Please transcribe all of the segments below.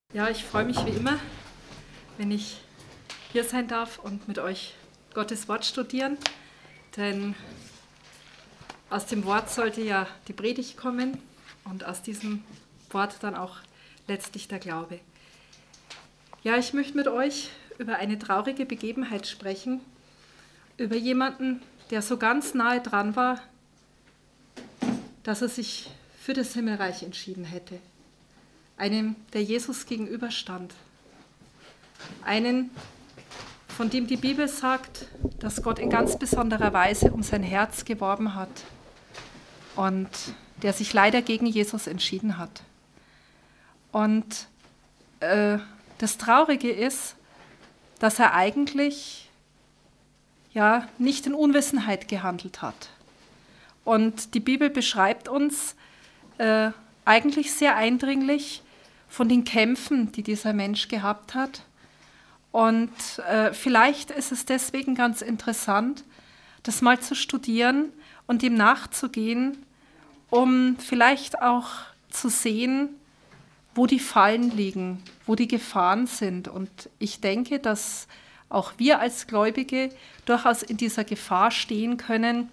Ja, ich freue mich wie immer, wenn ich hier sein darf und mit euch Gottes Wort studieren, denn aus dem Wort sollte ja die Predigt kommen und aus diesem Wort dann auch letztlich der Glaube. Ja, ich möchte mit euch über eine traurige Begebenheit sprechen, über jemanden, der so ganz nahe dran war, dass er sich für das Himmelreich entschieden hätte. Einem, der Jesus gegenüberstand. Einen, von dem die Bibel sagt, dass Gott in ganz besonderer Weise um sein Herz geworben hat und der sich leider gegen Jesus entschieden hat. Und das Traurige ist, dass er eigentlich nicht in Unwissenheit gehandelt hat. Und die Bibel beschreibt uns eigentlich sehr eindringlich von den Kämpfen, die dieser Mensch gehabt hat. Und vielleicht ist es deswegen ganz interessant, das mal zu studieren und dem nachzugehen, um vielleicht auch zu sehen, wo die Fallen liegen, wo die Gefahren sind. Und ich denke, dass auch wir als Gläubige durchaus in dieser Gefahr stehen können,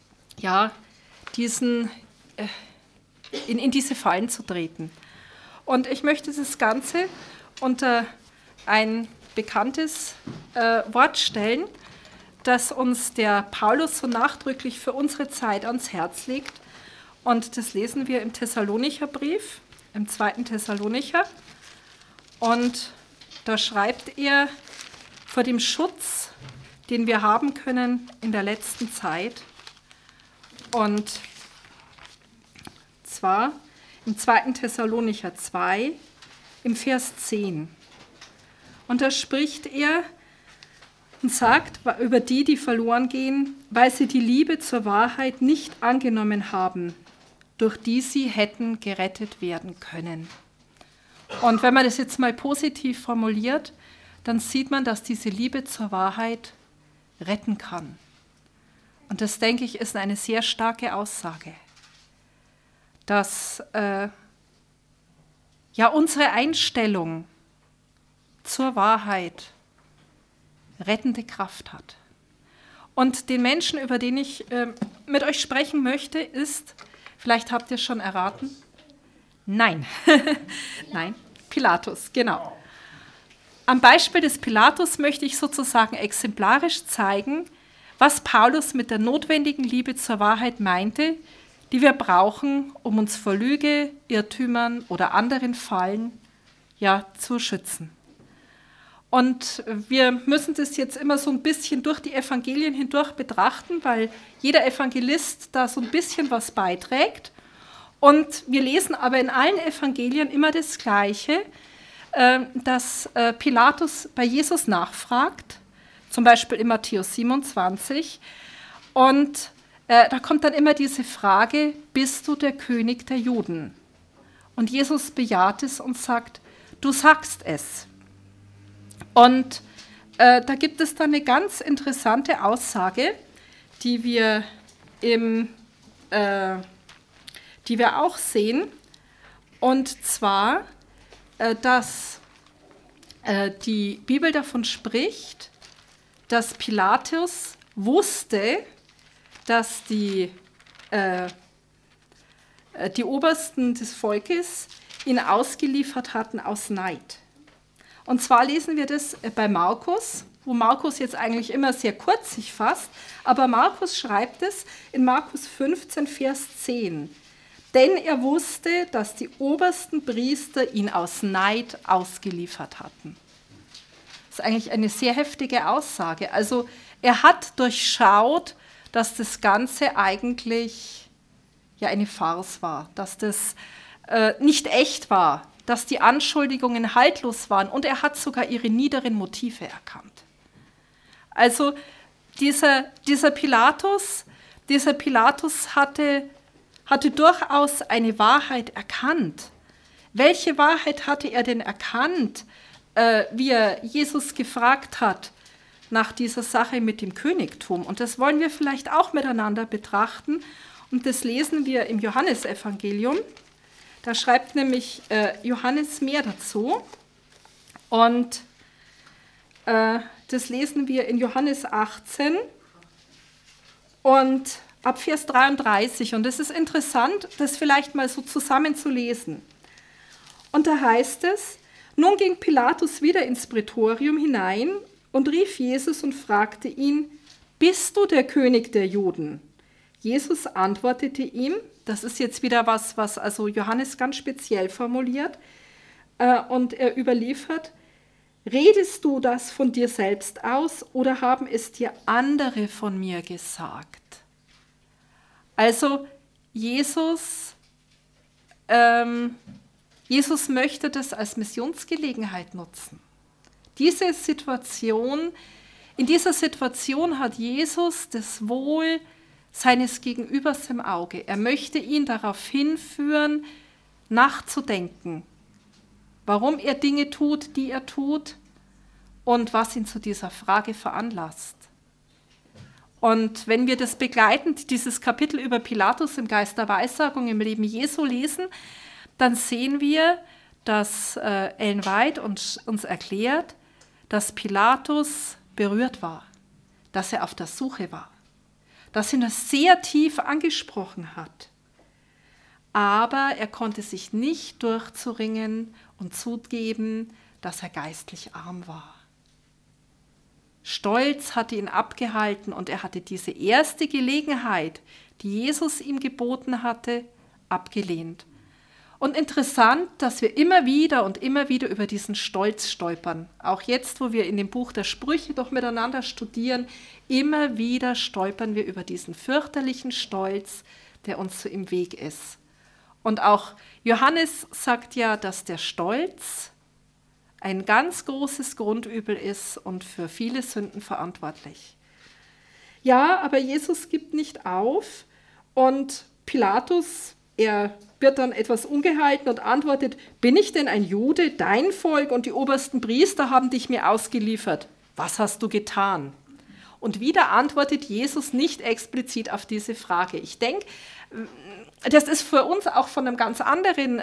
in diese Fallen zu treten. Und ich möchte das Ganze unter ein bekanntes Wort stellen, das uns der Paulus so nachdrücklich für unsere Zeit ans Herz legt. Und das lesen wir im Thessalonicher Brief, im 2. Thessalonicher. Und da schreibt er vor dem Schutz, den wir haben können in der letzten Zeit. Und zwar im 2. Thessalonicher 2, im Vers 10. Und da spricht er und sagt über die verloren gehen, weil sie die Liebe zur Wahrheit nicht angenommen haben, durch die sie hätten gerettet werden können. Und wenn man das jetzt mal positiv formuliert, dann sieht man, dass diese Liebe zur Wahrheit retten kann. Und das, denke ich, ist eine sehr starke Aussage, dass unsere Einstellung zur Wahrheit rettende Kraft hat. Und den Menschen, über den ich mit euch sprechen möchte, ist, vielleicht habt ihr es schon erraten, nein, Pilatus, genau. Am Beispiel des Pilatus möchte ich sozusagen exemplarisch zeigen, was Paulus mit der notwendigen Liebe zur Wahrheit meinte, die wir brauchen, um uns vor Lüge, Irrtümern oder anderen Fallen zu schützen. Und wir müssen das jetzt immer so ein bisschen durch die Evangelien hindurch betrachten, weil jeder Evangelist da so ein bisschen was beiträgt. Und wir lesen aber in allen Evangelien immer das Gleiche, dass Pilatus bei Jesus nachfragt, zum Beispiel in Matthäus 27. Und da kommt dann immer diese Frage, bist du der König der Juden? Und Jesus bejaht es und sagt, du sagst es. Und da gibt es dann eine ganz interessante Aussage, die wir auch sehen. Und zwar, dass die Bibel davon spricht, dass Pilatus wusste, dass die Obersten des Volkes ihn ausgeliefert hatten aus Neid. Und zwar lesen wir das bei Markus, wo Markus jetzt eigentlich immer sehr kurz sich fasst, aber Markus schreibt es in Markus 15, Vers 10. Denn er wusste, dass die obersten Priester ihn aus Neid ausgeliefert hatten. Das ist eigentlich eine sehr heftige Aussage. Also er hat durchschaut, dass das Ganze eigentlich eine Farce war, dass das nicht echt war, dass die Anschuldigungen haltlos waren und er hat sogar ihre niederen Motive erkannt. Also dieser Pilatus hatte durchaus eine Wahrheit erkannt. Welche Wahrheit hatte er denn erkannt, wie er Jesus gefragt hat nach dieser Sache mit dem Königtum? Und das wollen wir vielleicht auch miteinander betrachten. Und das lesen wir im Johannesevangelium. Da schreibt nämlich Johannes mehr dazu. Und das lesen wir in Johannes 18 und ab Vers 33. Und es ist interessant, das vielleicht mal so zusammen zu lesen. Und da heißt es: Nun ging Pilatus wieder ins Prätorium hinein und rief Jesus und fragte ihn: Bist du der König der Juden? Jesus antwortete ihm, das ist jetzt wieder was also Johannes ganz speziell formuliert, und er überliefert: Redest du das von dir selbst aus oder haben es dir andere von mir gesagt? Also Jesus möchte das als Missionsgelegenheit nutzen. In dieser Situation hat Jesus das Wohl seines Gegenübers im Auge. Er möchte ihn darauf hinführen, nachzudenken, warum er Dinge tut, die er tut und was ihn zu dieser Frage veranlasst. Und wenn wir das begleitend, dieses Kapitel über Pilatus im Geist der Weissagung im Leben Jesu lesen, dann sehen wir, dass Ellen White uns erklärt, dass Pilatus berührt war, dass er auf der Suche war, dass ihn das sehr tief angesprochen hat. Aber er konnte sich nicht durchzuringen und zugeben, dass er geistlich arm war. Stolz hatte ihn abgehalten und er hatte diese erste Gelegenheit, die Jesus ihm geboten hatte, abgelehnt. Und interessant, dass wir immer wieder über diesen Stolz stolpern. Auch jetzt, wo wir in dem Buch der Sprüche doch miteinander studieren, immer wieder stolpern wir über diesen fürchterlichen Stolz, der uns so im Weg ist. Und auch Johannes sagt ja, dass der Stolz ein ganz großes Grundübel ist und für viele Sünden verantwortlich. Ja, aber Jesus gibt nicht auf und Pilatus, er wird dann etwas ungehalten und antwortet: Bin ich denn ein Jude? Dein Volk und die obersten Priester haben dich mir ausgeliefert. Was hast du getan? Und wieder antwortet Jesus nicht explizit auf diese Frage. Ich denke, das ist für uns auch von einem ganz anderen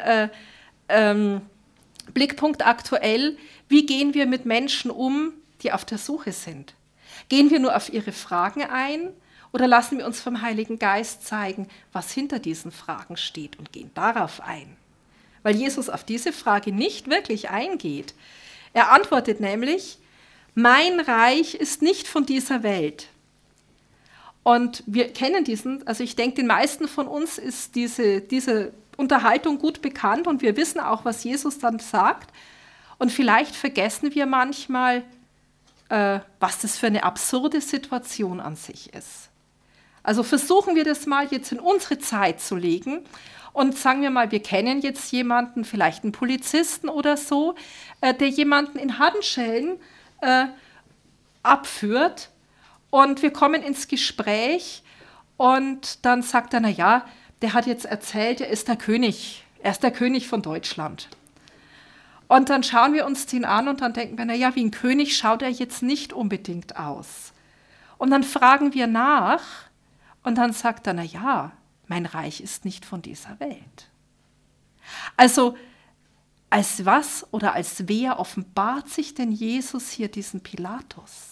Blickpunkt aktuell. Wie gehen wir mit Menschen um, die auf der Suche sind? Gehen wir nur auf ihre Fragen ein oder lassen wir uns vom Heiligen Geist zeigen, was hinter diesen Fragen steht und gehen darauf ein? Weil Jesus auf diese Frage nicht wirklich eingeht. Er antwortet nämlich: Mein Reich ist nicht von dieser Welt. Und wir kennen diesen, also ich denke, den meisten von uns ist diese Unterhaltung gut bekannt und wir wissen auch, was Jesus dann sagt. Und vielleicht vergessen wir manchmal, was das für eine absurde Situation an sich ist. Also versuchen wir das mal jetzt in unsere Zeit zu legen und sagen wir mal, wir kennen jetzt jemanden, vielleicht einen Polizisten oder so, der jemanden in Handschellen abführt. Und wir kommen ins Gespräch und dann sagt er: Na ja, der hat jetzt erzählt, er ist der König von Deutschland. Und dann schauen wir uns den an und dann denken wir: Na ja, wie ein König schaut er jetzt nicht unbedingt aus. Und dann fragen wir nach und dann sagt er: Na ja, mein Reich ist nicht von dieser Welt. Also als was oder als wer offenbart sich denn Jesus hier diesen Pilatus?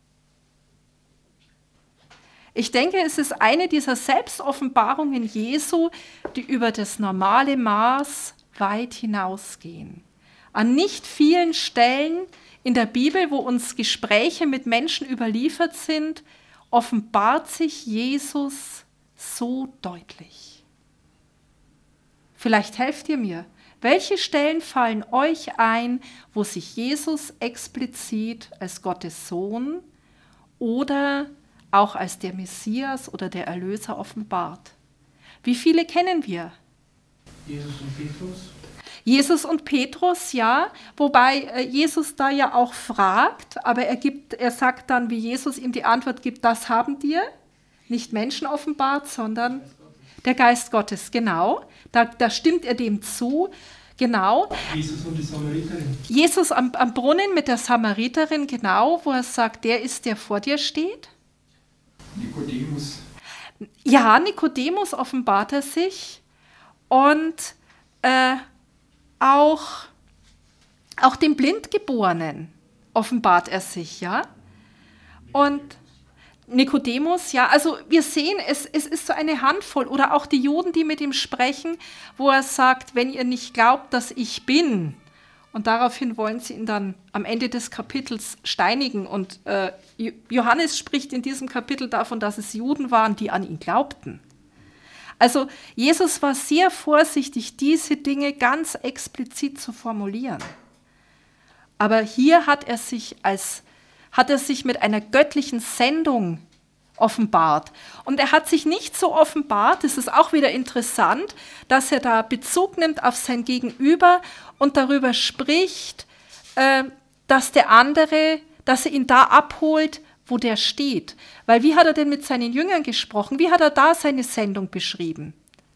Ich denke, es ist eine dieser Selbstoffenbarungen Jesu, die über das normale Maß weit hinausgehen. An nicht vielen Stellen in der Bibel, wo uns Gespräche mit Menschen überliefert sind, offenbart sich Jesus so deutlich. Vielleicht helft ihr mir. Welche Stellen fallen euch ein, wo sich Jesus explizit als Gottes Sohn oder auch als der Messias oder der Erlöser offenbart? Wie viele kennen wir? Jesus und Petrus. Jesus und Petrus, ja, wobei Jesus da ja auch fragt, aber er sagt dann, wie Jesus ihm die Antwort gibt: Das haben dir nicht Menschen offenbart, sondern der Geist Gottes, genau. Da stimmt er dem zu, genau. Jesus und die Samariterin. Jesus am Brunnen mit der Samariterin, genau, wo er sagt: Der ist, der vor dir steht. Nikodemus. Ja, Nikodemus offenbart er sich und auch Auch dem Blindgeborenen offenbart er sich, ja. Und Nikodemus, ja, also wir sehen, es ist so eine Handvoll. Oder auch die Juden, die mit ihm sprechen, wo er sagt, wenn ihr nicht glaubt, dass ich bin. Und daraufhin wollen sie ihn dann am Ende des Kapitels steinigen. Und Johannes spricht in diesem Kapitel davon, dass es Juden waren, die an ihn glaubten. Also Jesus war sehr vorsichtig, diese Dinge ganz explizit zu formulieren. Aber hier hat er sich mit einer göttlichen Sendung offenbart. Und er hat sich nicht so offenbart, das ist auch wieder interessant, dass er da Bezug nimmt auf sein Gegenüber und darüber spricht, dass er ihn da abholt, wo der steht. Weil wie hat er denn mit seinen Jüngern gesprochen? Wie hat er da seine Sendung beschrieben?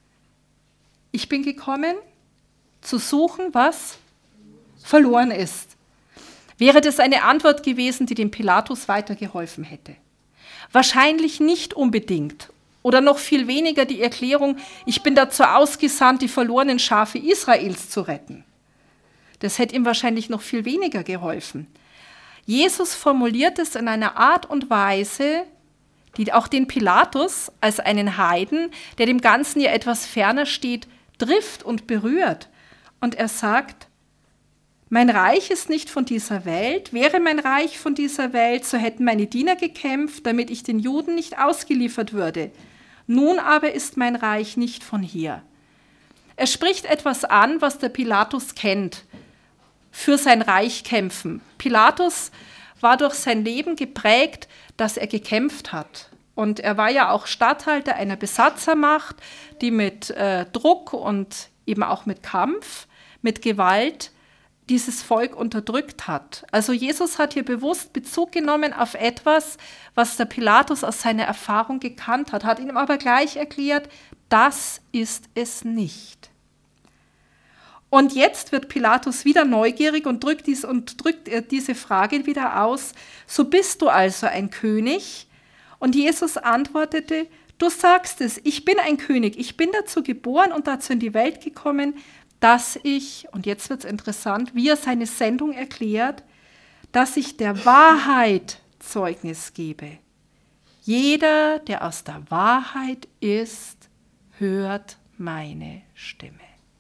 Ich bin gekommen, zu suchen, was verloren ist. Wäre das eine Antwort gewesen, die dem Pilatus weitergeholfen hätte? Wahrscheinlich nicht unbedingt. Oder noch viel weniger die Erklärung, ich bin dazu ausgesandt, die verlorenen Schafe Israels zu retten. Das hätte ihm wahrscheinlich noch viel weniger geholfen. Jesus formuliert es in einer Art und Weise, die auch den Pilatus als einen Heiden, der dem Ganzen ja etwas ferner steht, trifft und berührt. Und er sagt, mein Reich ist nicht von dieser Welt. Wäre mein Reich von dieser Welt, so hätten meine Diener gekämpft, damit ich den Juden nicht ausgeliefert würde. Nun aber ist mein Reich nicht von hier. Er spricht etwas an, was der Pilatus kennt. Für sein Reich kämpfen. Pilatus war durch sein Leben geprägt, dass er gekämpft hat. Und er war ja auch Statthalter einer Besatzermacht, die mit Druck und eben auch mit Kampf, mit Gewalt dieses Volk unterdrückt hat. Also Jesus hat hier bewusst Bezug genommen auf etwas, was der Pilatus aus seiner Erfahrung gekannt hat, hat ihm aber gleich erklärt, das ist es nicht. Und jetzt wird Pilatus wieder neugierig und drückt diese Frage wieder aus, so bist du also ein König? Und Jesus antwortete, du sagst es, ich bin ein König, ich bin dazu geboren und dazu in die Welt gekommen, dass ich, und jetzt wird es interessant, wie er seine Sendung erklärt, dass ich der Wahrheit Zeugnis gebe. Jeder, der aus der Wahrheit ist, hört meine Stimme.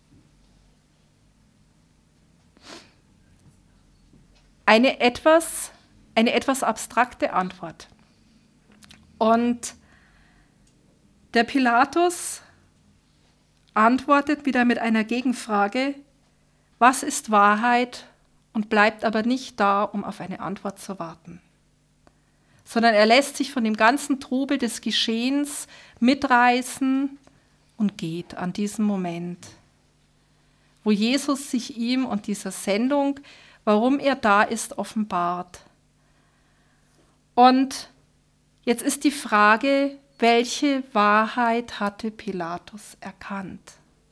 Eine etwas abstrakte Antwort. Und der Pilatus antwortet wieder mit einer Gegenfrage, was ist Wahrheit, und bleibt aber nicht da, um auf eine Antwort zu warten, sondern er lässt sich von dem ganzen Trubel des Geschehens mitreißen und geht an diesem Moment, wo Jesus sich ihm und dieser Sendung, warum er da ist, offenbart. Und jetzt ist die Frage, welche Wahrheit hatte Pilatus erkannt?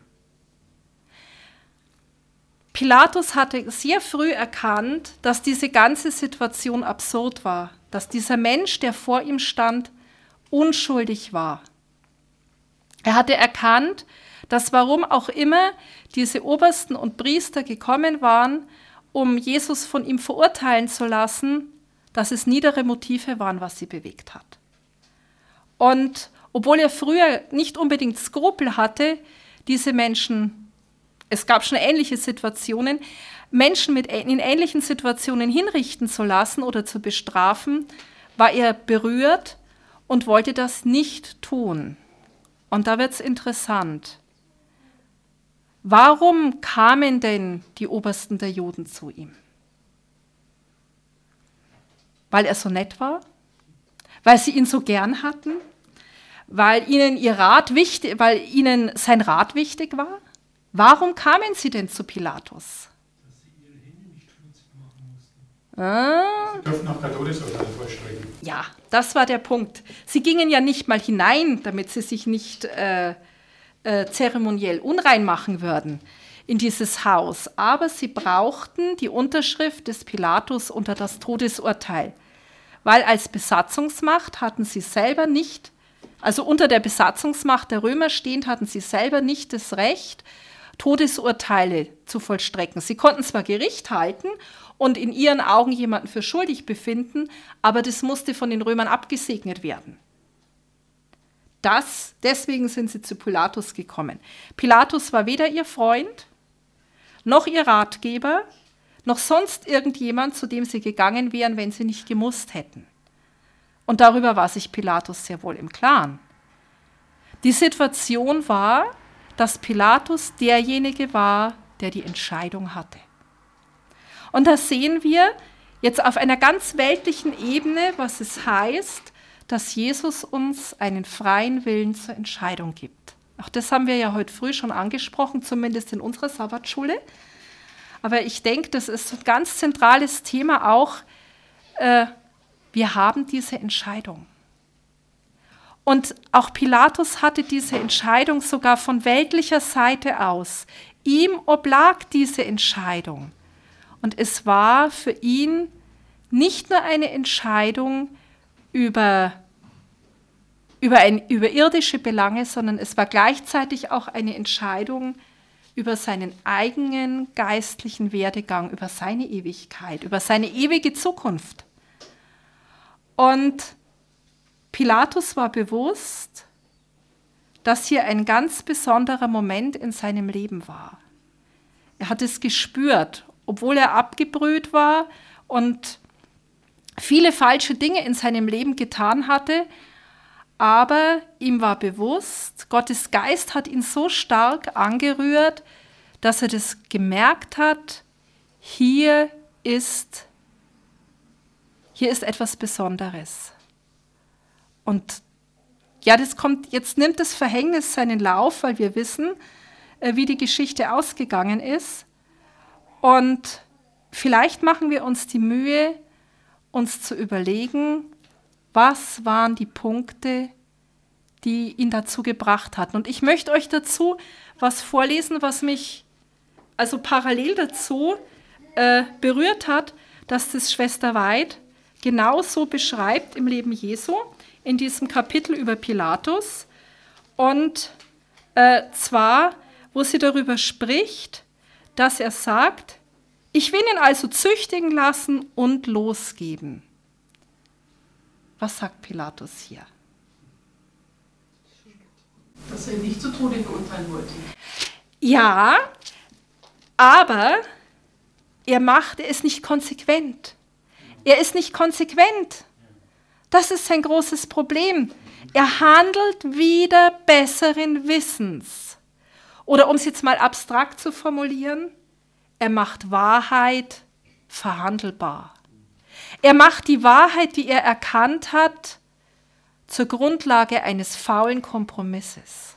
Pilatus hatte sehr früh erkannt, dass diese ganze Situation absurd war, dass dieser Mensch, der vor ihm stand, unschuldig war. Er hatte erkannt, dass warum auch immer diese Obersten und Priester gekommen waren, um Jesus von ihm verurteilen zu lassen, dass es niedere Motive waren, was sie bewegt hat. Und obwohl er früher nicht unbedingt Skrupel hatte, diese Menschen, es gab schon ähnliche Situationen, Menschen in ähnlichen Situationen hinrichten zu lassen oder zu bestrafen, war er berührt und wollte das nicht tun. Und da wird es interessant. Warum kamen denn die Obersten der Juden zu ihm? Weil er so nett war? Weil sie ihn so gern hatten? Weil ihnen sein Rat wichtig war? Warum kamen sie denn zu Pilatus? Dass sie ihre Hände nicht schmutzig machen mussten. Sie dürfen auch kein Todesurteil vorstrecken. Ja, das war der Punkt. Sie gingen ja nicht mal hinein, damit sie sich nicht zeremoniell unrein machen würden in dieses Haus. Aber sie brauchten die Unterschrift des Pilatus unter das Todesurteil. Weil als Besatzungsmacht hatten sie selber nicht, also unter der Besatzungsmacht der Römer stehend, hatten sie selber nicht das Recht, Todesurteile zu vollstrecken. Sie konnten zwar Gericht halten und in ihren Augen jemanden für schuldig befinden, aber das musste von den Römern abgesegnet werden. Deswegen sind sie zu Pilatus gekommen. Pilatus war weder ihr Freund, noch ihr Ratgeber, noch sonst irgendjemand, zu dem sie gegangen wären, wenn sie nicht gemusst hätten. Und darüber war sich Pilatus sehr wohl im Klaren. Die Situation war, dass Pilatus derjenige war, der die Entscheidung hatte. Und da sehen wir jetzt auf einer ganz weltlichen Ebene, was es heißt, dass Jesus uns einen freien Willen zur Entscheidung gibt. Auch das haben wir ja heute früh schon angesprochen, zumindest in unserer Sabbatschule. Aber ich denke, das ist ein ganz zentrales Thema auch. Wir haben diese Entscheidung. Und auch Pilatus hatte diese Entscheidung sogar von weltlicher Seite aus. Ihm oblag diese Entscheidung. Und es war für ihn nicht nur eine Entscheidung über irdische Belange, sondern es war gleichzeitig auch eine Entscheidung über seinen eigenen geistlichen Werdegang, über seine Ewigkeit, über seine ewige Zukunft. Und Pilatus war bewusst, dass hier ein ganz besonderer Moment in seinem Leben war. Er hat es gespürt, obwohl er abgebrüht war und viele falsche Dinge in seinem Leben getan hatte, aber ihm war bewusst, Gottes Geist hat ihn so stark angerührt, dass er das gemerkt hat, hier ist etwas Besonderes. Und ja, jetzt nimmt das Verhängnis seinen Lauf, weil wir wissen, wie die Geschichte ausgegangen ist. Und vielleicht machen wir uns die Mühe, uns zu überlegen, was waren die Punkte, die ihn dazu gebracht hatten. Und ich möchte euch dazu was vorlesen, was mich also parallel dazu berührt hat, dass das Schwester Weid genauso beschreibt im Leben Jesu, in diesem Kapitel über Pilatus. Und zwar, wo sie darüber spricht, dass er sagt, ich will ihn also züchtigen lassen und losgeben. Was sagt Pilatus hier? Dass er ihn nicht zu Tode verurteilen wollte. Ja, aber er ist nicht konsequent. Er ist nicht konsequent. Das ist sein großes Problem. Er handelt wider besseren Wissens. Oder um es jetzt mal abstrakt zu formulieren, er macht Wahrheit verhandelbar. Er macht die Wahrheit, die er erkannt hat, zur Grundlage eines faulen Kompromisses.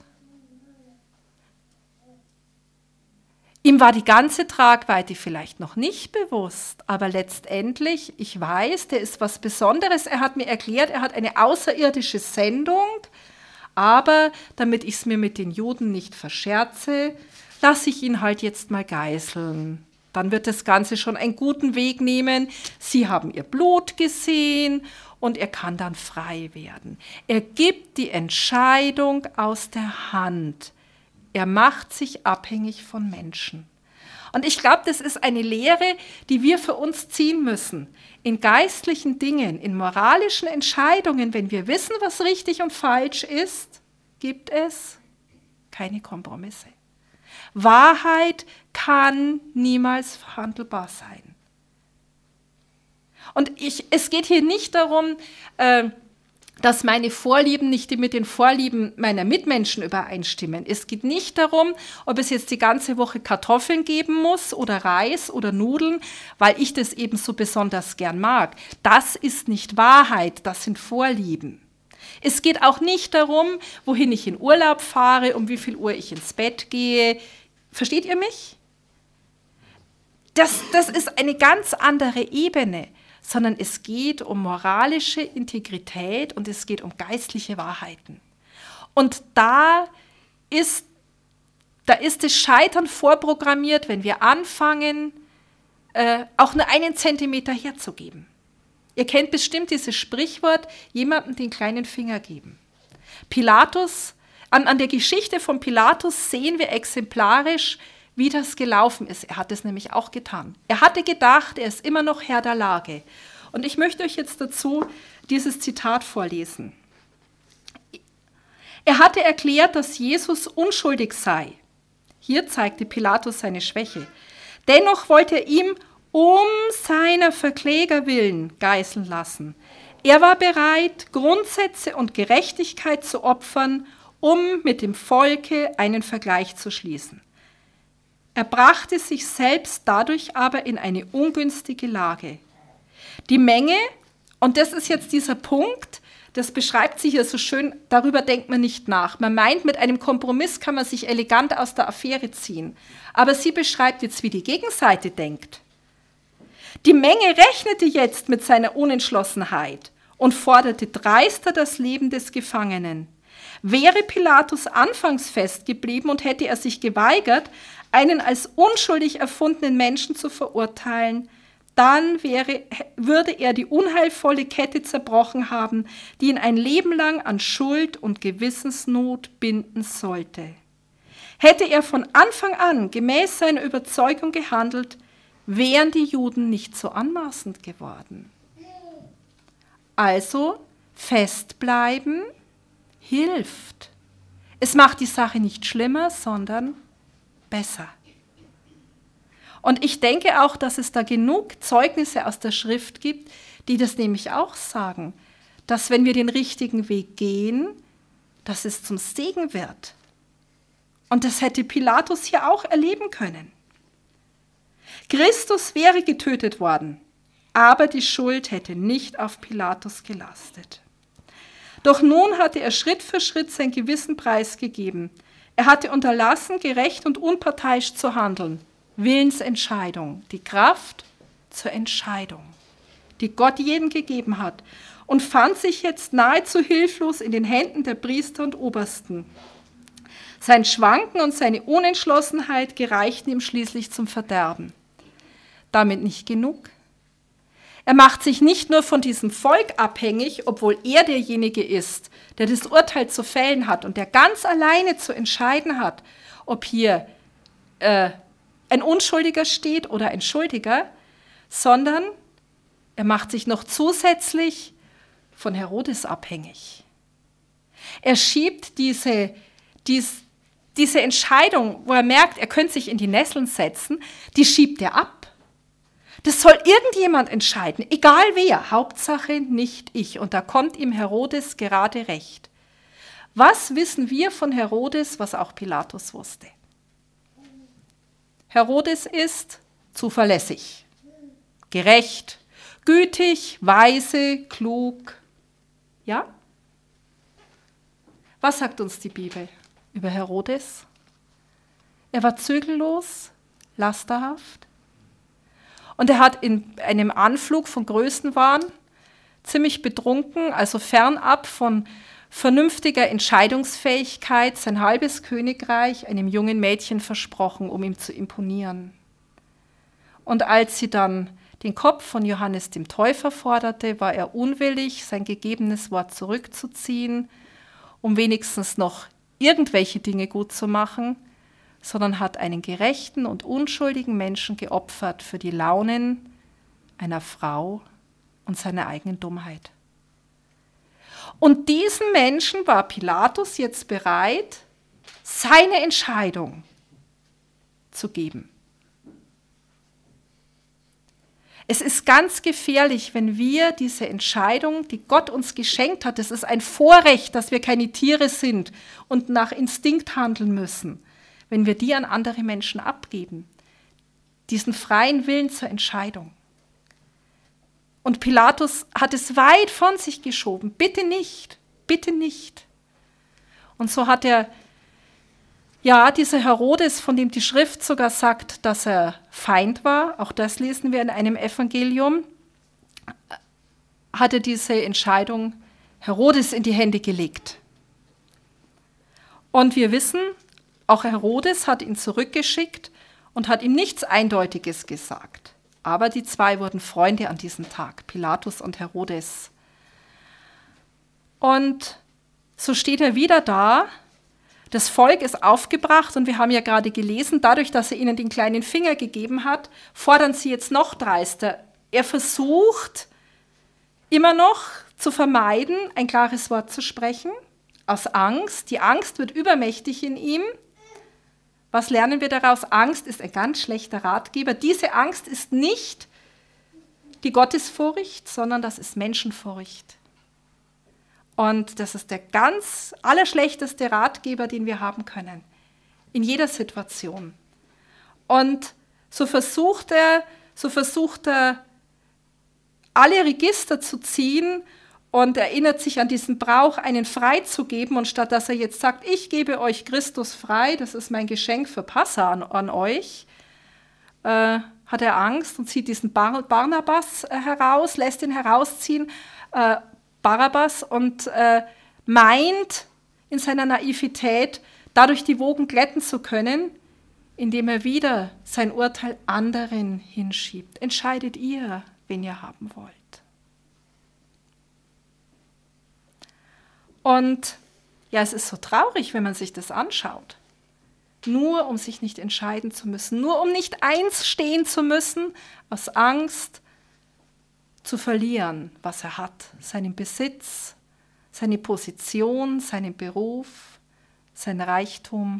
Ihm war die ganze Tragweite vielleicht noch nicht bewusst, aber letztendlich, ich weiß, der ist was Besonderes. Er hat mir erklärt, er hat eine außerirdische Sendung, aber damit ich es mir mit den Juden nicht verscherze, lasse ich ihn halt jetzt mal geißeln. Dann wird das Ganze schon einen guten Weg nehmen. Sie haben ihr Blut gesehen und er kann dann frei werden. Er gibt die Entscheidung aus der Hand. Er macht sich abhängig von Menschen. Und ich glaube, das ist eine Lehre, die wir für uns ziehen müssen. In geistlichen Dingen, in moralischen Entscheidungen, wenn wir wissen, was richtig und falsch ist, gibt es keine Kompromisse. Wahrheit kann niemals verhandelbar sein. Und es geht hier nicht darum, dass meine Vorlieben nicht mit den Vorlieben meiner Mitmenschen übereinstimmen. Es geht nicht darum, ob es jetzt die ganze Woche Kartoffeln geben muss oder Reis oder Nudeln, weil ich das eben so besonders gern mag. Das ist nicht Wahrheit, das sind Vorlieben. Es geht auch nicht darum, wohin ich in Urlaub fahre, um wie viel Uhr ich ins Bett gehe. Versteht ihr mich? Das ist eine ganz andere Ebene, sondern es geht um moralische Integrität und es geht um geistliche Wahrheiten. Und da ist das Scheitern vorprogrammiert, wenn wir anfangen, auch nur einen Zentimeter herzugeben. Ihr kennt bestimmt dieses Sprichwort, jemandem den kleinen Finger geben. Pilatus An der Geschichte von Pilatus sehen wir exemplarisch, wie das gelaufen ist. Er hat es nämlich auch getan. Er hatte gedacht, er ist immer noch Herr der Lage. Und ich möchte euch jetzt dazu dieses Zitat vorlesen. Er hatte erklärt, dass Jesus unschuldig sei. Hier zeigte Pilatus seine Schwäche. Dennoch wollte er ihm um seiner Verkläger willen geißeln lassen. Er war bereit, Grundsätze und Gerechtigkeit zu opfern, um mit dem Volke einen Vergleich zu schließen. Er brachte sich selbst dadurch aber in eine ungünstige Lage. Die Menge, und das ist jetzt dieser Punkt, das beschreibt sich hier so schön, darüber denkt man nicht nach. Man meint, mit einem Kompromiss kann man sich elegant aus der Affäre ziehen. Aber sie beschreibt jetzt, wie die Gegenseite denkt. Die Menge rechnete jetzt mit seiner Unentschlossenheit und forderte dreister das Leben des Gefangenen. Wäre Pilatus anfangs festgeblieben und hätte er sich geweigert, einen als unschuldig erfundenen Menschen zu verurteilen, dann würde er die unheilvolle Kette zerbrochen haben, die ihn ein Leben lang an Schuld und Gewissensnot binden sollte. Hätte er von Anfang an gemäß seiner Überzeugung gehandelt, wären die Juden nicht so anmaßend geworden. Also festbleiben hilft. Es macht die Sache nicht schlimmer, sondern besser. Und ich denke auch, dass es da genug Zeugnisse aus der Schrift gibt, die das nämlich auch sagen, dass wenn wir den richtigen Weg gehen, dass es zum Segen wird. Und das hätte Pilatus hier auch erleben können. Christus wäre getötet worden, aber die Schuld hätte nicht auf Pilatus gelastet. Doch nun hatte er Schritt für Schritt sein Gewissen preisgegeben. Er hatte unterlassen, gerecht und unparteiisch zu handeln. Willensentscheidung, die Kraft zur Entscheidung, die Gott jedem gegeben hat, und fand sich jetzt nahezu hilflos in den Händen der Priester und Obersten. Sein Schwanken und seine Unentschlossenheit gereichten ihm schließlich zum Verderben. Damit nicht genug. Er macht sich nicht nur von diesem Volk abhängig, obwohl er derjenige ist, der das Urteil zu fällen hat und der ganz alleine zu entscheiden hat, ob hier ein Unschuldiger steht oder ein Schuldiger, sondern er macht sich noch zusätzlich von Herodes abhängig. Er schiebt diese Entscheidung, wo er merkt, er könnte sich in die Nesseln setzen, die schiebt er ab. Das soll irgendjemand entscheiden, egal wer, Hauptsache nicht ich. Und da kommt ihm Herodes gerade recht. Was wissen wir von Herodes, was auch Pilatus wusste? Herodes ist zuverlässig, gerecht, gütig, weise, klug. Ja? Was sagt uns die Bibel über Herodes? Er war zügellos, lasterhaft. Und er hat in einem Anflug von Größenwahn, ziemlich betrunken, also fernab von vernünftiger Entscheidungsfähigkeit, sein halbes Königreich einem jungen Mädchen versprochen, um ihm zu imponieren. Und als sie dann den Kopf von Johannes dem Täufer forderte, war er unwillig, sein gegebenes Wort zurückzuziehen, um wenigstens noch irgendwelche Dinge gut zu machen, sondern hat einen gerechten und unschuldigen Menschen geopfert für die Launen einer Frau und seine eigene Dummheit. Und diesem Menschen war Pilatus jetzt bereit, seine Entscheidung zu geben. Es ist ganz gefährlich, wenn wir diese Entscheidung, die Gott uns geschenkt hat, es ist ein Vorrecht, dass wir keine Tiere sind und nach Instinkt handeln müssen, wenn wir die an andere Menschen abgeben, diesen freien Willen zur Entscheidung. Und Pilatus hat es weit von sich geschoben. Bitte nicht, bitte nicht. Und so hat er, ja, dieser Herodes, von dem die Schrift sogar sagt, dass er Feind war, auch das lesen wir in einem Evangelium, hat er diese Entscheidung Herodes in die Hände gelegt. Und wir wissen, auch Herodes hat ihn zurückgeschickt und hat ihm nichts Eindeutiges gesagt. Aber die zwei wurden Freunde an diesem Tag, Pilatus und Herodes. Und so steht er wieder da Das Volk ist aufgebracht und wir haben ja gerade gelesen, dadurch, dass er ihnen den kleinen Finger gegeben hat, fordern sie jetzt noch dreister. Er versucht immer noch zu vermeiden, ein klares Wort zu sprechen, aus Angst. Die Angst wird übermächtig in ihm. Was lernen wir daraus? Angst ist ein ganz schlechter Ratgeber. Diese Angst ist nicht die Gottesfurcht, sondern das ist Menschenfurcht. Und das ist der ganz allerschlechteste Ratgeber, den wir haben können, in jeder Situation. Und so versucht er, alle Register zu ziehen und erinnert sich an diesen Brauch, einen freizugeben. Und statt dass er jetzt sagt, ich gebe euch Christus frei, das ist mein Geschenk für Passa an euch, hat er Angst und zieht diesen Barnabas heraus, lässt ihn herausziehen, Barabbas, und meint in seiner Naivität, dadurch die Wogen glätten zu können, indem er wieder sein Urteil anderen hinschiebt. Entscheidet ihr, wen ihr haben wollt. Und ja, es ist so traurig, wenn man sich das anschaut. Nur um sich nicht entscheiden zu müssen, nur um nicht eins stehen zu müssen, aus Angst zu verlieren, was er hat, seinen Besitz, seine Position, seinen Beruf, sein Reichtum.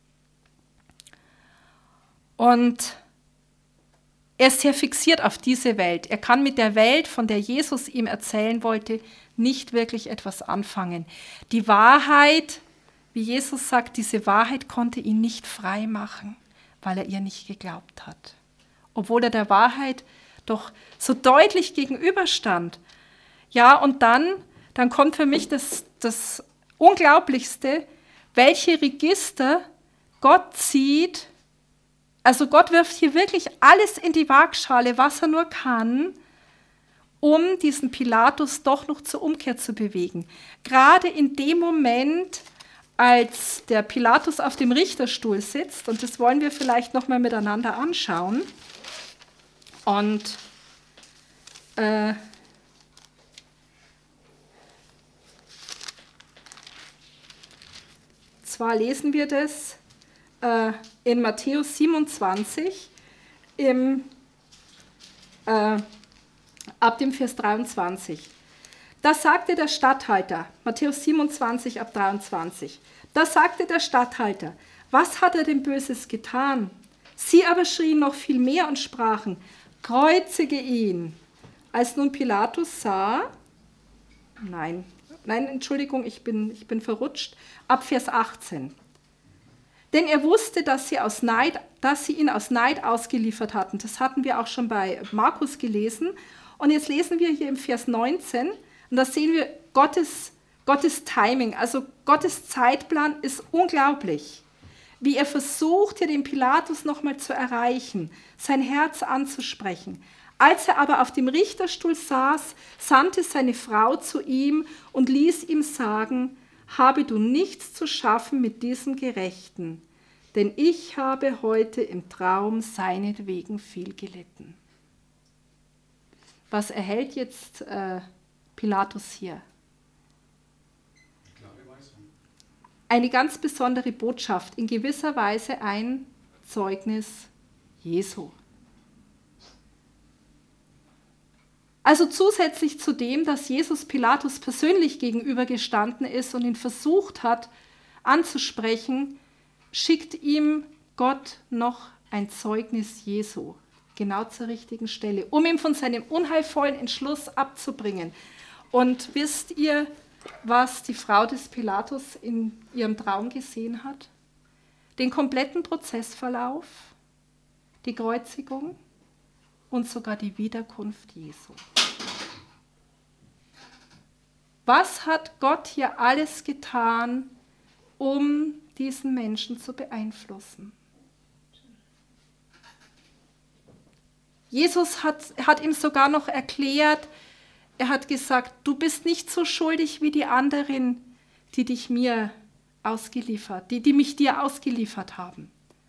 Und er ist sehr fixiert auf diese Welt. Er kann mit der Welt, von der Jesus ihm erzählen wollte, nicht wirklich etwas anfangen. Die Wahrheit, wie Jesus sagt, diese Wahrheit konnte ihn nicht frei machen, weil er ihr nicht geglaubt hat. Obwohl er der Wahrheit doch so deutlich gegenüberstand. Ja, und dann kommt für mich das Unglaublichste, welche Register Gott zieht. Also Gott wirft hier wirklich alles in die Waagschale, was er nur kann, um diesen Pilatus doch noch zur Umkehr zu bewegen. Gerade in dem Moment, als der Pilatus auf dem Richterstuhl sitzt, und das wollen wir vielleicht noch mal miteinander anschauen. Und zwar lesen wir das in Matthäus 27 ab dem Vers 23. Da sagte der Statthalter, Matthäus 27 ab 23, da sagte der Statthalter, was hat er denn Böses getan? Sie aber schrien noch viel mehr und sprachen, kreuzige ihn. Als nun Pilatus sah, Entschuldigung, ich bin verrutscht, ab Vers 18. Denn er wusste, dass sie ihn aus Neid ausgeliefert hatten. Das hatten wir auch schon bei Markus gelesen. Und jetzt lesen wir hier im Vers 19, und da sehen wir Gottes Timing, also Gottes Zeitplan ist unglaublich. Wie er versucht, hier den Pilatus nochmal zu erreichen, sein Herz anzusprechen. Als er aber auf dem Richterstuhl saß, sandte seine Frau zu ihm und ließ ihm sagen, habe du nichts zu schaffen mit diesem Gerechten, denn ich habe heute im Traum seinetwegen viel gelitten. Was erhält jetzt Pilatus hier? Eine ganz besondere Botschaft, in gewisser Weise ein Zeugnis Jesu. Also zusätzlich zu dem, dass Jesus Pilatus persönlich gegenübergestanden ist und ihn versucht hat anzusprechen, schickt ihm Gott noch ein Zeugnis Jesu, genau zur richtigen Stelle, um ihn von seinem unheilvollen Entschluss abzubringen. Und wisst ihr, was die Frau des Pilatus in ihrem Traum gesehen hat? Den kompletten Prozessverlauf, die Kreuzigung und sogar die Wiederkunft Jesu. Was hat Gott hier alles getan, um diesen Menschen zu beeinflussen? Jesus hat ihm sogar noch erklärt, er hat gesagt, du bist nicht so schuldig wie die anderen, die mich dir ausgeliefert haben.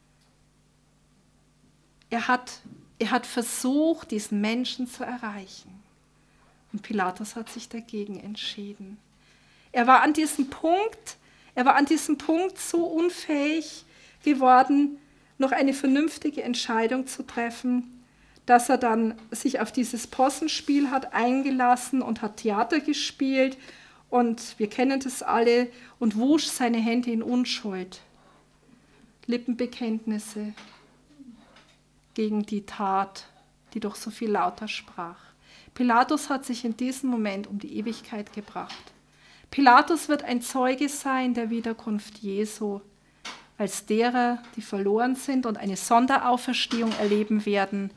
Er hat versucht, diesen Menschen zu erreichen. Und Pilatus hat sich dagegen entschieden. Er war an diesem Punkt, Er war an diesem Punkt so unfähig geworden, noch eine vernünftige Entscheidung zu treffen, dass er dann sich auf dieses Possenspiel hat eingelassen und hat Theater gespielt. Und wir kennen das alle, und wusch seine Hände in Unschuld. Lippenbekenntnisse gegen die Tat, die doch so viel lauter sprach. Pilatus hat sich in diesem Moment um die Ewigkeit gebracht. Pilatus wird ein Zeuge sein der Wiederkunft Jesu, als derer, die verloren sind und eine Sonderauferstehung erleben werden,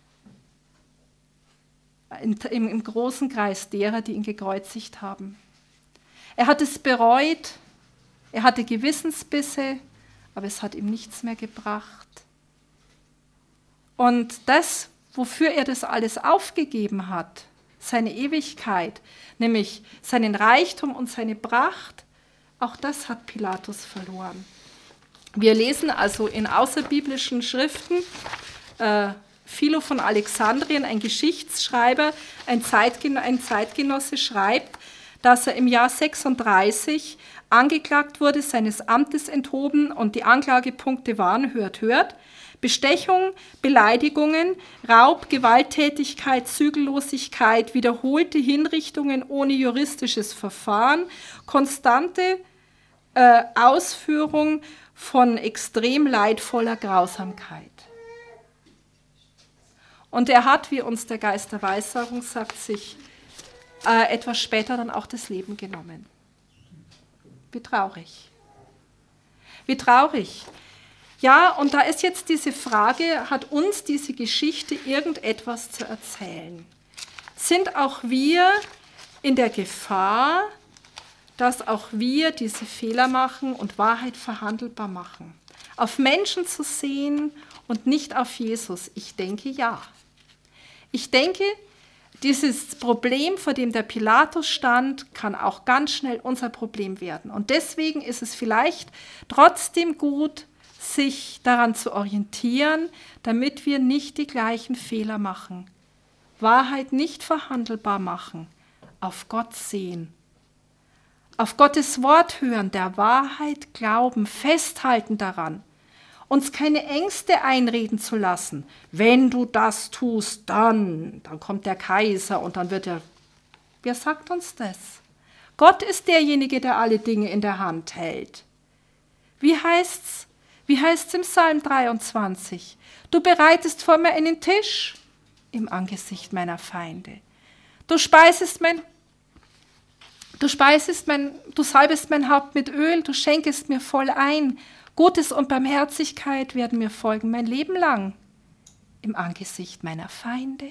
im großen Kreis derer, die ihn gekreuzigt haben. Er hat es bereut, er hatte Gewissensbisse, aber es hat ihm nichts mehr gebracht. Und das, wofür er das alles aufgegeben hat, seine Ewigkeit, nämlich seinen Reichtum und seine Pracht, auch das hat Pilatus verloren. Wir lesen also in außerbiblischen Schriften, Philo von Alexandrien, ein Geschichtsschreiber, ein Zeitgenosse, schreibt, dass er im Jahr 36 angeklagt wurde, seines Amtes enthoben, und die Anklagepunkte waren, hört, Bestechung, Beleidigungen, Raub, Gewalttätigkeit, Zügellosigkeit, wiederholte Hinrichtungen ohne juristisches Verfahren, konstante Ausführung von extrem leidvoller Grausamkeit. Und er hat, wie uns der Geist der Weissagung sagt, sich etwas später dann auch das Leben genommen. Wie traurig. Wie traurig. Ja, und da ist jetzt diese Frage, hat uns diese Geschichte irgendetwas zu erzählen? Sind auch wir in der Gefahr, dass auch wir diese Fehler machen und Wahrheit verhandelbar machen? Auf Menschen zu sehen und nicht auf Jesus? Ich denke, ja. Ich denke, dieses Problem, vor dem der Pilatus stand, kann auch ganz schnell unser Problem werden. Und deswegen ist es vielleicht trotzdem gut, sich daran zu orientieren, damit wir nicht die gleichen Fehler machen. Wahrheit nicht verhandelbar machen, auf Gott sehen. Auf Gottes Wort hören, der Wahrheit glauben, festhalten daran. Uns keine Ängste einreden zu lassen. Wenn du das tust, dann kommt der Kaiser und dann wird er... Wer sagt uns das? Gott ist derjenige, der alle Dinge in der Hand hält. Wie heißt's im Psalm 23? Du bereitest vor mir einen Tisch im Angesicht meiner Feinde. Du salbest mein Haupt mit Öl, du schenkest mir voll ein. Gutes und Barmherzigkeit werden mir folgen mein Leben lang im Angesicht meiner Feinde.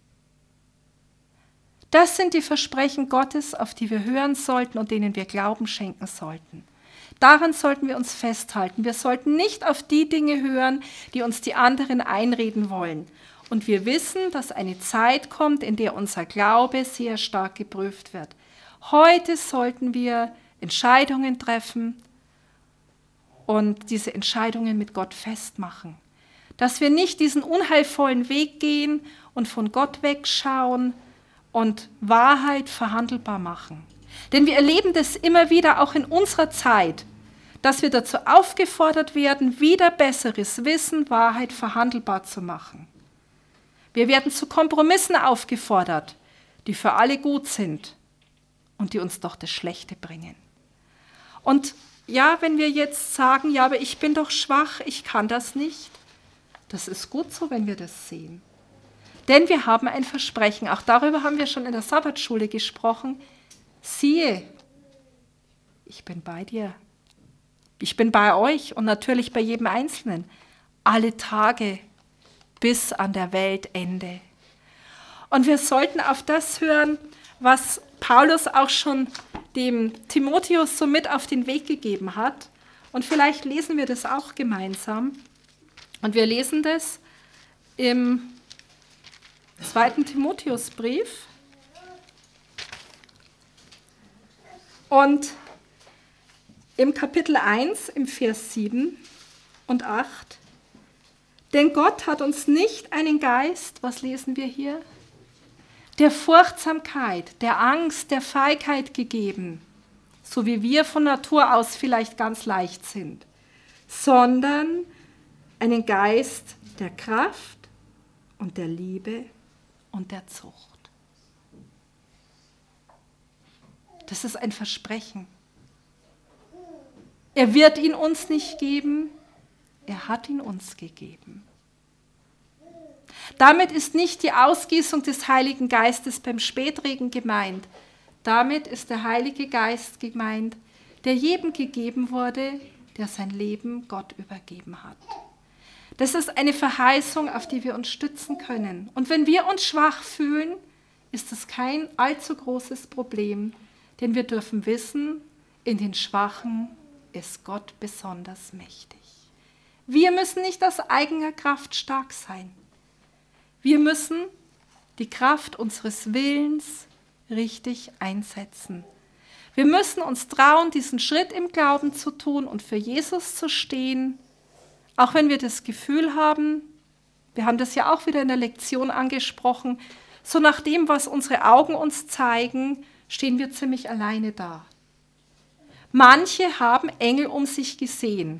Das sind die Versprechen Gottes, auf die wir hören sollten und denen wir Glauben schenken sollten. Daran sollten wir uns festhalten. Wir sollten nicht auf die Dinge hören, die uns die anderen einreden wollen. Und wir wissen, dass eine Zeit kommt, in der unser Glaube sehr stark geprüft wird. Heute sollten wir Entscheidungen treffen und diese Entscheidungen mit Gott festmachen. Dass wir nicht diesen unheilvollen Weg gehen und von Gott wegschauen und Wahrheit verhandelbar machen. Denn wir erleben das immer wieder auch in unserer Zeit, dass wir dazu aufgefordert werden, wieder besseres Wissen, Wahrheit verhandelbar zu machen. Wir werden zu Kompromissen aufgefordert, die für alle gut sind und die uns doch das Schlechte bringen. Und ja, wenn wir jetzt sagen, ja, aber ich bin doch schwach, ich kann das nicht, das ist gut so, wenn wir das sehen. Denn wir haben ein Versprechen, auch darüber haben wir schon in der Sabbatschule gesprochen. Siehe, ich bin bei dir, ich bin bei euch und natürlich bei jedem Einzelnen, alle Tage bis an der Weltende. Und wir sollten auf das hören, was Paulus auch schon dem Timotheus so mit auf den Weg gegeben hat. Und vielleicht lesen wir das auch gemeinsam. Und wir lesen das im 2. Timotheusbrief. Und im Kapitel 1, im Vers 7 und 8. Denn Gott hat uns nicht einen Geist, was lesen wir hier? Der Furchtsamkeit, der Angst, der Feigheit gegeben, so wie wir von Natur aus vielleicht ganz leicht sind, sondern einen Geist der Kraft und der Liebe und der Zucht. Das ist ein Versprechen. Er wird ihn uns nicht geben, er hat ihn uns gegeben. Damit ist nicht die Ausgießung des Heiligen Geistes beim Spätregen gemeint. Damit ist der Heilige Geist gemeint, der jedem gegeben wurde, der sein Leben Gott übergeben hat. Das ist eine Verheißung, auf die wir uns stützen können. Und wenn wir uns schwach fühlen, ist das kein allzu großes Problem, denn wir dürfen wissen, in den Schwachen ist Gott besonders mächtig. Wir müssen nicht aus eigener Kraft stark sein. Wir müssen die Kraft unseres Willens richtig einsetzen. Wir müssen uns trauen, diesen Schritt im Glauben zu tun und für Jesus zu stehen, auch wenn wir das Gefühl haben, wir haben das ja auch wieder in der Lektion angesprochen, so nach dem, was unsere Augen uns zeigen, stehen wir ziemlich alleine da. Manche haben Engel um sich gesehen.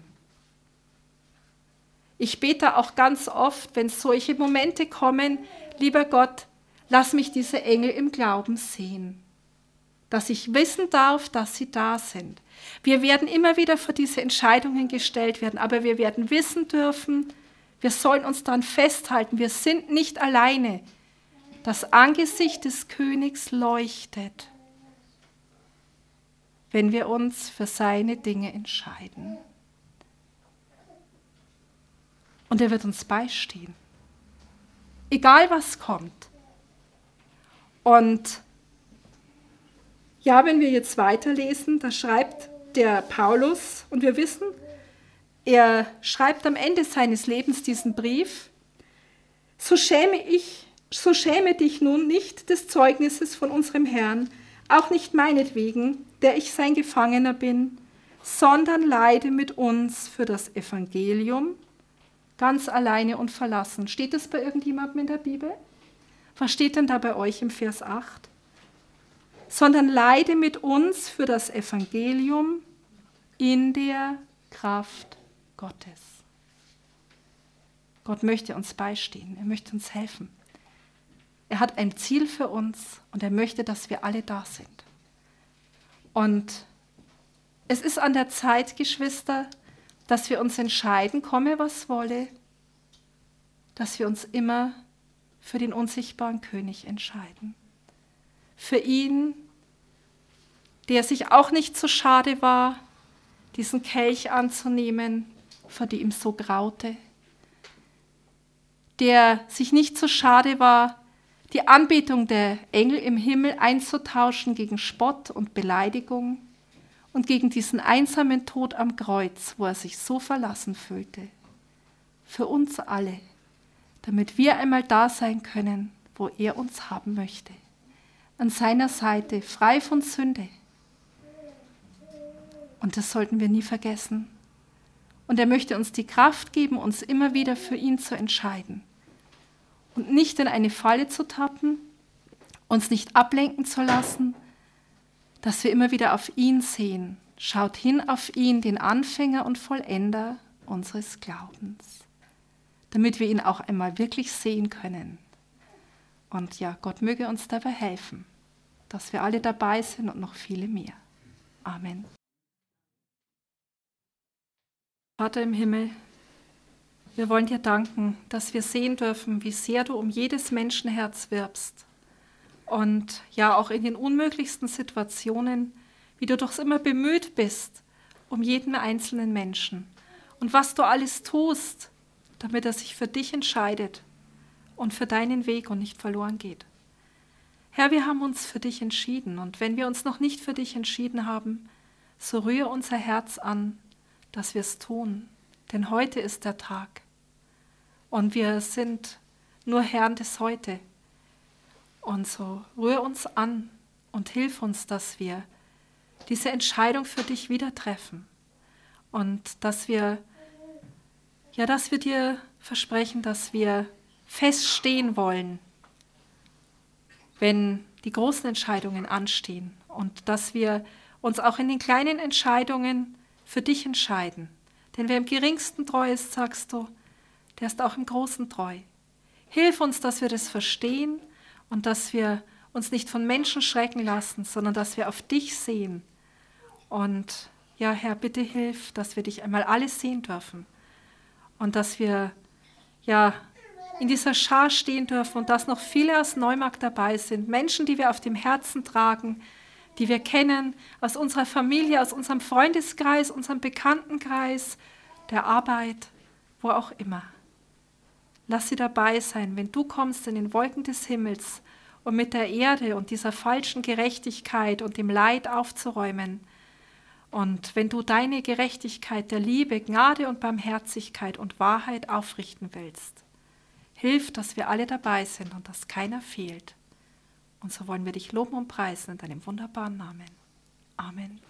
Ich bete auch ganz oft, wenn solche Momente kommen, lieber Gott, lass mich diese Engel im Glauben sehen, dass ich wissen darf, dass sie da sind. Wir werden immer wieder vor diese Entscheidungen gestellt werden, aber wir werden wissen dürfen, wir sollen uns daran festhalten, wir sind nicht alleine. Das Angesicht des Königs leuchtet, wenn wir uns für seine Dinge entscheiden. Und er wird uns beistehen, egal was kommt. Und ja, wenn wir jetzt weiterlesen, da schreibt der Paulus, und wir wissen, er schreibt am Ende seines Lebens diesen Brief, so schäme dich nun nicht des Zeugnisses von unserem Herrn, auch nicht meinetwegen, der ich sein Gefangener bin, sondern leide mit uns für das Evangelium, ganz alleine und verlassen. Steht das bei irgendjemandem in der Bibel? Was steht denn da bei euch im Vers 8? Sondern leide mit uns für das Evangelium in der Kraft Gottes. Gott möchte uns beistehen, er möchte uns helfen. Er hat ein Ziel für uns und er möchte, dass wir alle da sind. Und es ist an der Zeit, Geschwister, dass wir uns entscheiden, komme was wolle, dass wir uns immer für den unsichtbaren König entscheiden. Für ihn, der sich auch nicht so schade war, diesen Kelch anzunehmen, vor dem ihm so graute, der sich nicht so schade war, die Anbetung der Engel im Himmel einzutauschen gegen Spott und Beleidigung und gegen diesen einsamen Tod am Kreuz, wo er sich so verlassen fühlte. Für uns alle, damit wir einmal da sein können, wo er uns haben möchte. An seiner Seite, frei von Sünde. Und das sollten wir nie vergessen. Und er möchte uns die Kraft geben, uns immer wieder für ihn zu entscheiden. Und nicht in eine Falle zu tappen, uns nicht ablenken zu lassen, dass wir immer wieder auf ihn sehen. Schaut hin auf ihn, den Anfänger und Vollender unseres Glaubens, damit wir ihn auch einmal wirklich sehen können. Und ja, Gott möge uns dabei helfen, dass wir alle dabei sind und noch viele mehr. Amen. Vater im Himmel, wir wollen dir danken, dass wir sehen dürfen, wie sehr du um jedes Menschenherz wirbst. Und ja, auch in den unmöglichsten Situationen, wie du doch immer bemüht bist um jeden einzelnen Menschen. Und was du alles tust, damit er sich für dich entscheidet und für deinen Weg und nicht verloren geht. Herr, wir haben uns für dich entschieden. Und wenn wir uns noch nicht für dich entschieden haben, so rühre unser Herz an, dass wir es tun. Denn heute ist der Tag. Und wir sind nur Herren des Heute. Und so rühre uns an und hilf uns, dass wir diese Entscheidung für dich wieder treffen. Und dass wir dir versprechen, dass wir feststehen wollen, wenn die großen Entscheidungen anstehen. Und dass wir uns auch in den kleinen Entscheidungen für dich entscheiden. Denn wer im geringsten treu ist, sagst du, der ist auch im Großen treu. Hilf uns, dass wir das verstehen und dass wir uns nicht von Menschen schrecken lassen, sondern dass wir auf dich sehen. Und ja, Herr, bitte hilf, dass wir dich einmal alle sehen dürfen und dass wir ja in dieser Schar stehen dürfen und dass noch viele aus Neumarkt dabei sind, Menschen, die wir auf dem Herzen tragen, die wir kennen, aus unserer Familie, aus unserem Freundeskreis, unserem Bekanntenkreis, der Arbeit, wo auch immer. Lass sie dabei sein, wenn du kommst in den Wolken des Himmels, um mit der Erde und dieser falschen Gerechtigkeit und dem Leid aufzuräumen. Und wenn du deine Gerechtigkeit der Liebe, Gnade und Barmherzigkeit und Wahrheit aufrichten willst, hilf, dass wir alle dabei sind und dass keiner fehlt. Und so wollen wir dich loben und preisen in deinem wunderbaren Namen. Amen.